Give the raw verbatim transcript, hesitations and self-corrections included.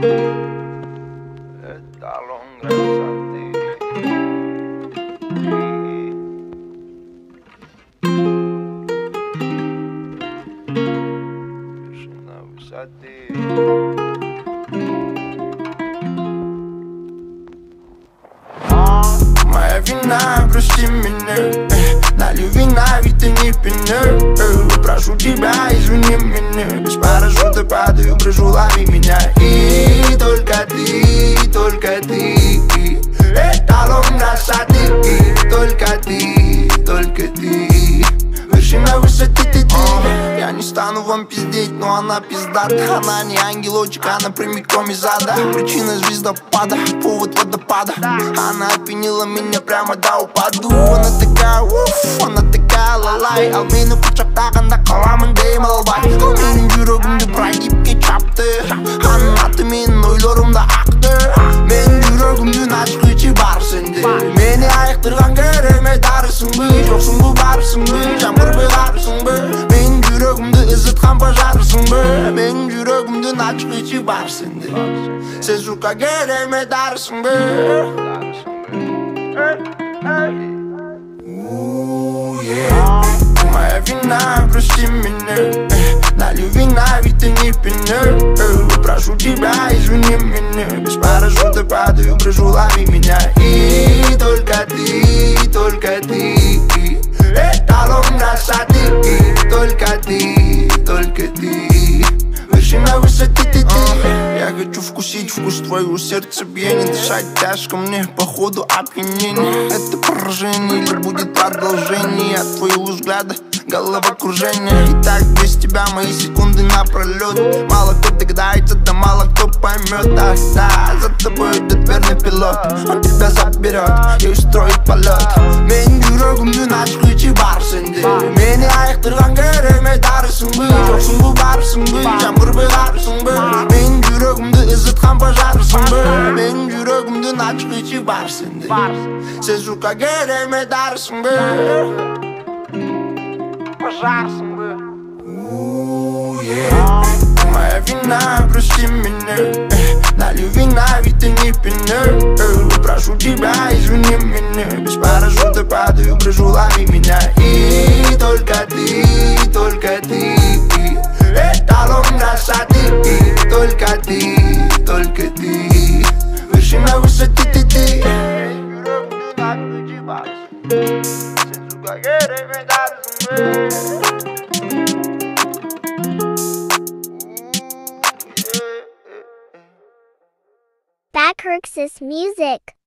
Эталон красоты. Вершина высоты. Моя вина, прости меня. Налью вина, ведь ты не пьяна. Прошу тебя, извини меня. Без парашюта падаю, прошу, лови меня. И только ты, только ты. Эталон красоты. Только ты, только ты. Вершина высоты, ты, ты. Я не стану вам пиздеть, но она пиздата. Она не ангелочек, она прямиком из ада. Причина звездопада, повод водопада. Она опьянила меня прямо до упаду. Она такая, уф, она такая лалай. Ал мені құшақтағанда қаламын деймін албай. Менің жүрегімді пройдипке чапты. Анаты менің ойларымда ақты. Менің жүрегімді начқычы бар сенде. Мені айықтырған кереме дарысың бы. Жоқсың бы барысың бы. Жаңбыр бұйғарысың бы. Менің жүрегімді ызытқан пожарысың бы. Менің жүрегімді начқычы бар сенде. Сен жұрқа кереме дарысың бы. Моя вина, прости меня. Налью вина, ведь ты не пьяна. Прошу тебя, извини меня. Без парашюта падаю, прошу, лови меня. И только ты, только ты. Эталон красоты. Только ты, только ты. Вершина высоты, ты, ты. Я хочу вкусить вкус твоего сердцебиения. Дышать тяжко мне, походу опьянение. Это поражение или будет продолжение от твоего взгляда, головокружение. И так без тебя мои секунды напролет. Мало кто догадается, да мало кто поймет. Ах да, за тобой идет верный пилот. Он тебя заберет и устроит полет. Менің жүрегімді начқычы бар сенде. Мені айықтырған кереме дарысың бы. Жоқсың бы барысың бы. Жаңбыр бұйғарысың бы. Менің жүрегімді ызытқан пожарысың бы. Менің жүрегімді начқычы бар сенде. Сен жұрқа кереме дарысың бы. Пожарсың бы. Моя вина, прости меня. Налью вина, ведь ты не пьяна. Прошу тебя, извини меня. Без парашюта падаю, прошу, лови меня. И только ты, только ты. Эталон красоты. Только ты, только ты. Вершина высоты, ты, ты. Backrix's music.